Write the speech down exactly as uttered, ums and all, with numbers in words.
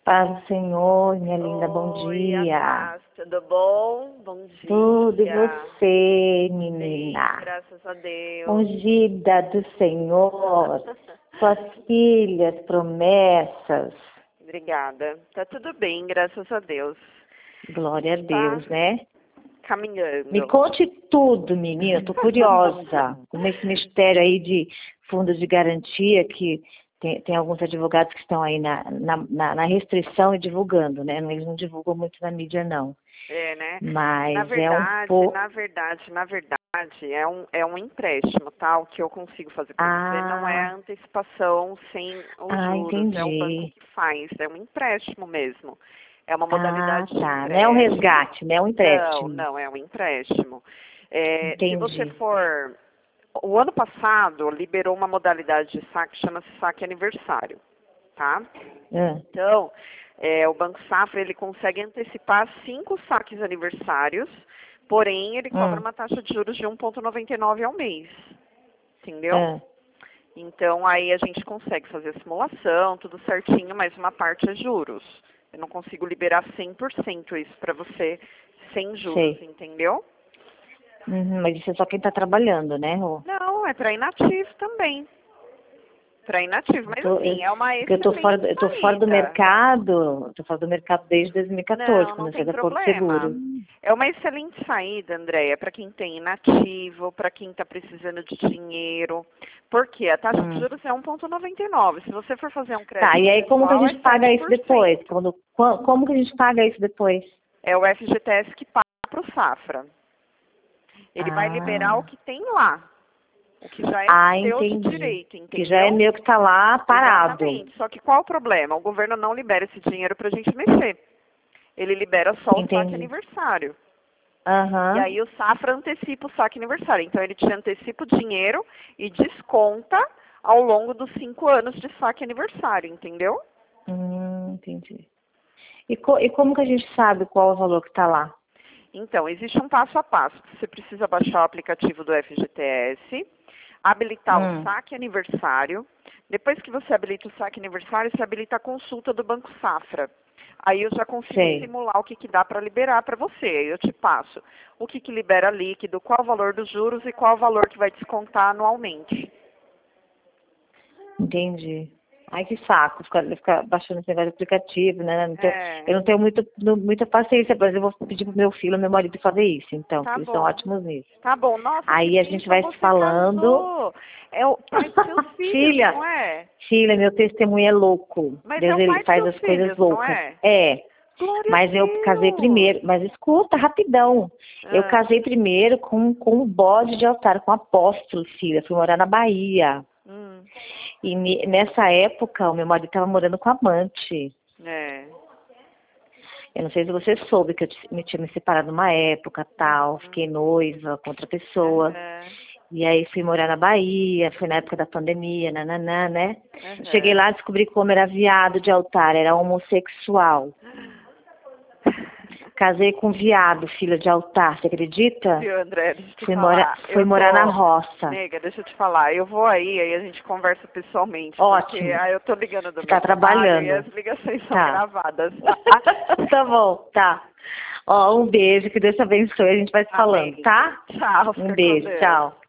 Paz do Senhor, minha linda, bom Oi, dia. Paz, tudo bom? Bom dia. Tudo e você, Bem, menina? graças a Deus. Ungida do Senhor, suas filhas, promessas. Obrigada. Tá tudo bem, graças a Deus. Glória a Deus, Tá né? caminhando. Me conte tudo, menina, tô curiosa. Como esse mistério aí de fundos de garantia que tem, tem alguns advogados que estão aí na, na, na- na restrição e divulgando, né? Eles não divulgam muito na mídia, não. É, né? Mas Na é um verdade, pouco... na verdade, na verdade, é um, é um empréstimo, tá? O que eu consigo fazer para você não é Ah, antecipação sem os ah, juros, é o banco entendi. que faz, é um empréstimo mesmo. É uma Ah, modalidade de tá. Não é um empréstimo. resgate, né? É um Não, empréstimo. não, é um empréstimo. É, se você Entendi. for. O ano passado liberou uma modalidade de saque que chama-se saque aniversário, tá? Ah, Então, é, o Banco Safra ele consegue antecipar cinco saques aniversários, porém ele cobra hum, uma taxa de juros de um vírgula noventa e nove ao mês, entendeu? ah. Então aí a gente consegue fazer a simulação, tudo certinho, mas uma parte é juros. Eu não consigo liberar cem por cento isso para você sem juros, Sei. entendeu? Uhum, mas isso é só quem está trabalhando, né, Rô? Não, é para inativo também. Para inativo, Eu mas tô, eu, assim, é uma porque eu tô fora, excelente do- eu tô fora do saída. mercado, tô fora do mercado desde dois mil e quatorze, Não, quando não eu saí tem da Porto problema. Seguro. É uma excelente saída, Andréia, para quem tem inativo, para quem está precisando de dinheiro. Porque a taxa de Hum. juros é um vírgula noventa e nove. Se você for fazer um Tá, crédito e aí como que a pessoal, é gente paga sete isso por depois? cento. Quando, qua- como que a gente paga isso depois? É o F G T S que paga para o Safra. Ele vai liberar o Ah, que tem lá, o que já é ah, seu de entendi. direito, Que já é entendeu? meu que tá lá parado. Exatamente. Só que qual o problema? O governo não libera esse dinheiro para a gente mexer. Ele libera só o saque Entendi. aniversário. E Aham, aí o Safra antecipa o saque aniversário. Então ele te antecipa o dinheiro e desconta ao longo dos cinco anos de saque aniversário, entendeu? hum, entendi. E, co- e como que a gente sabe qual é o valor que tá lá? Então, existe um passo a passo. Você precisa baixar o aplicativo do F G T S, habilitar o Hum, saque aniversário. Depois que você habilita o saque aniversário, você habilita a consulta do Banco Safra. Aí eu já consigo sei. simular o que, que dá para liberar para você. Aí eu te passo o que, que libera líquido, qual o valor dos juros e qual o valor que vai descontar anualmente. Entendi. Ai, que saco, ficar, ficar baixando esse negócio de aplicativo, né? Não tenho- eu É, não tenho muito, nu- muita paciência, mas eu vou pedir pro meu filho e meu marido fazer isso, então, tá porque eles são bom. ótimos nisso. Tá bom. Nossa, que Aí a gente bênção, vai se você falando. casou. É o pai dos seus filhos, Filha, não é? filha, meu testemunho é louco. Mas é Deus, o ele pai dos faz seus as coisas filhos, não loucas. é? É, Glória a mas eu casei Deus. primeiro, mas escuta, rapidão. Eu Ah, casei primeiro com, com um bode de altar, com um apóstolo, filha. Fui morar na Bahia. hum, E ne- nessa época, o meu marido estava morando com a amante. é. Eu não sei se você soube que eu te- me tinha me separado numa época, tal. Uhum, Fiquei noiva com outra pessoa. aham, E aí fui morar na Bahia, foi na época da pandemia, nananã, né? Cheguei aham. lá e descobri que o homem era viado de altar, era homossexual. Casei com um viado, filha de altar, você acredita? Viu, André, deixa eu te Fui morar, falar. fui Eu morar na tô. roça. Nega, deixa eu te falar. Eu vou aí, aí a gente conversa pessoalmente, porque Ótimo. aí eu tô ligando do Você meu tá trabalho e as trabalhando. ligações são Tá. gravadas. Tá bom, tá. Ó, um beijo, que Deus te abençoe, a gente vai se falando, Amém. tá? Tchau, Um fica com beijo, Deus. tchau.